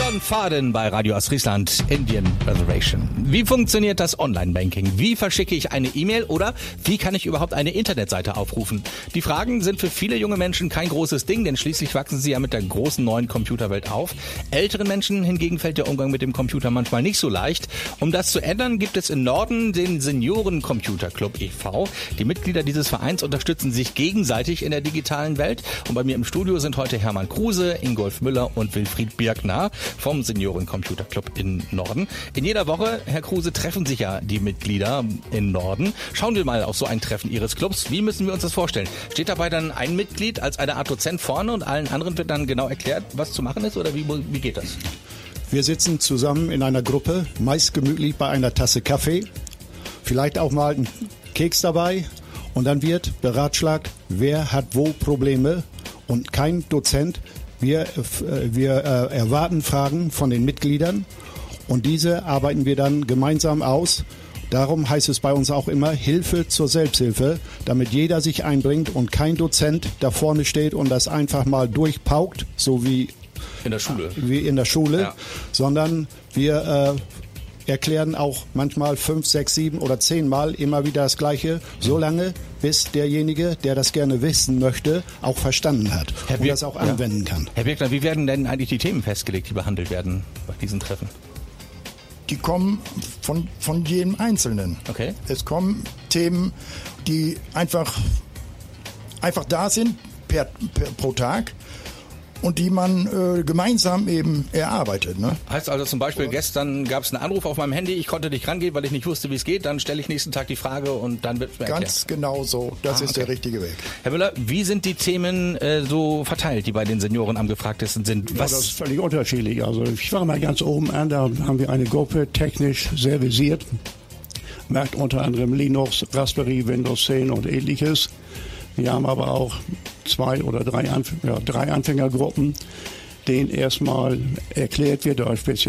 John Faden bei Radio Ostfriesland, Indian Reservation. Wie funktioniert das Online-Banking? Wie verschicke ich eine E-Mail oder wie kann ich überhaupt eine Internetseite aufrufen? Die Fragen sind für viele junge Menschen kein großes Ding, denn schließlich wachsen sie ja mit der großen neuen Computerwelt auf. Älteren Menschen hingegen fällt der Umgang mit dem Computer manchmal nicht so leicht. Um das zu ändern, gibt es in Norden den Senioren Computer Club e.V. Die Mitglieder dieses Vereins unterstützen sich gegenseitig in der digitalen Welt. Und bei mir im Studio sind heute Hermann Kruse, Ingolf Müller und Wilfried Birkner vom Senioren Computer Club in Norden. In jeder Woche, Herr Kruse, treffen sich ja die Mitglieder in Norden. Schauen wir mal auf so ein Treffen Ihres Clubs. Wie müssen wir uns das vorstellen? Steht dabei dann ein Mitglied als eine Art Dozent vorne und allen anderen wird dann genau erklärt, was zu machen ist? Oder wie geht das? Wir sitzen zusammen in einer Gruppe, meist gemütlich bei einer Tasse Kaffee, vielleicht auch mal ein Keks dabei und dann wird beratschlagt, wer hat wo Probleme und kein Dozent. Wir erwarten Fragen von den Mitgliedern und diese arbeiten wir dann gemeinsam aus. Darum heißt es bei uns auch immer Hilfe zur Selbsthilfe, damit jeder sich einbringt und kein Dozent da vorne steht und das einfach mal durchpaukt, so wie in der Schule, ja. Sondern wir erklären auch manchmal 5, 6, 7 oder 10 Mal immer wieder das Gleiche, so lange, bis derjenige, der das gerne wissen möchte, auch verstanden hat und das auch anwenden kann. Herr Birkner, wie werden denn eigentlich die Themen festgelegt, die behandelt werden bei diesen Treffen? Die kommen von jedem Einzelnen. Okay. Es kommen Themen, die einfach da sind pro Tag. Und die man gemeinsam eben erarbeitet. Ne? Heißt also zum Beispiel, gestern gab es einen Anruf auf meinem Handy, ich konnte nicht rangehen, weil ich nicht wusste, wie es geht. Dann stelle ich nächsten Tag die Frage und dann wird es mir erklärt. Ganz genau so. Das ist der richtige Weg. Herr Müller, wie sind die Themen so verteilt, die bei den Senioren am gefragtesten sind? Das ist völlig unterschiedlich. Also ich fange mal ganz oben an, da haben wir eine Gruppe technisch sehr versiert. Macht unter anderem Linux, Raspberry, Windows 10 und ähnliches. Wir haben aber auch 2 oder 3 Anfängergruppen, denen erstmal erklärt wird,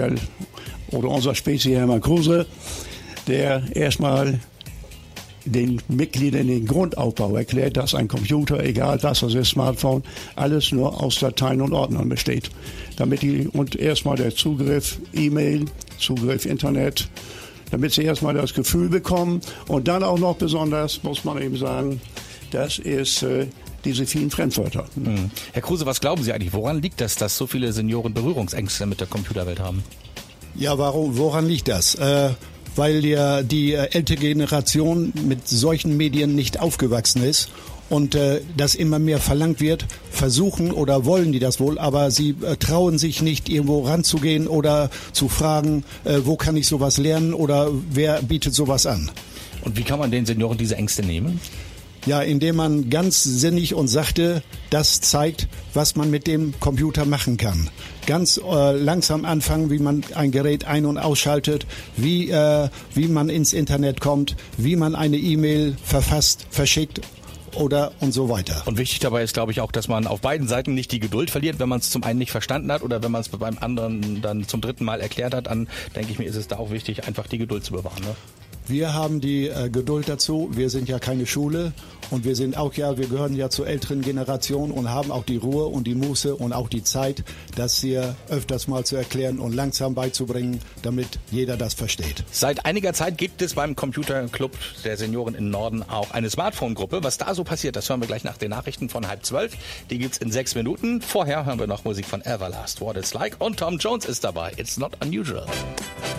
unser speziell Hermann Kruse, der erstmal den Mitgliedern den Grundaufbau erklärt, dass ein Computer, egal was, das ist Smartphone, alles nur aus Dateien und Ordnern besteht. Und erstmal der Zugriff E-Mail, Zugriff Internet, damit sie erstmal das Gefühl bekommen und dann auch noch besonders, muss man eben sagen, das ist diese vielen Fremdwörter. Herr Kruse, was glauben Sie eigentlich? Woran liegt das, dass so viele Senioren Berührungsängste mit der Computerwelt haben? Ja, woran liegt das? Weil die ältere Generation mit solchen Medien nicht aufgewachsen ist und das immer mehr verlangt wird, versuchen oder wollen die das wohl, aber sie trauen sich nicht, irgendwo ranzugehen oder zu fragen, wo kann ich sowas lernen oder wer bietet sowas an. Und wie kann man den Senioren diese Ängste nehmen? Ja, indem man ganz sinnig und sachte das zeigt, was man mit dem Computer machen kann. Ganz langsam anfangen, wie man ein Gerät ein- und ausschaltet, wie man ins Internet kommt, wie man eine E-Mail verfasst, verschickt und so weiter. Und wichtig dabei ist, glaube ich, auch, dass man auf beiden Seiten nicht die Geduld verliert, wenn man es zum einen nicht verstanden hat oder wenn man es beim anderen dann zum 3. Mal erklärt hat, dann denke ich mir, ist es da auch wichtig, einfach die Geduld zu bewahren. Ne? Wir haben die Geduld dazu. Wir sind ja keine Schule und wir gehören ja zur älteren Generation und haben auch die Ruhe und die Muße und auch die Zeit, das hier öfters mal zu erklären und langsam beizubringen, damit jeder das versteht. Seit einiger Zeit gibt es beim Computerclub der Senioren in Norden auch eine Smartphone-Gruppe. Was da so passiert, das hören wir gleich nach den Nachrichten von 11:30. Die gibt's in 6 Minuten. Vorher hören wir noch Musik von Everlast, What It's Like und Tom Jones ist dabei. It's not unusual.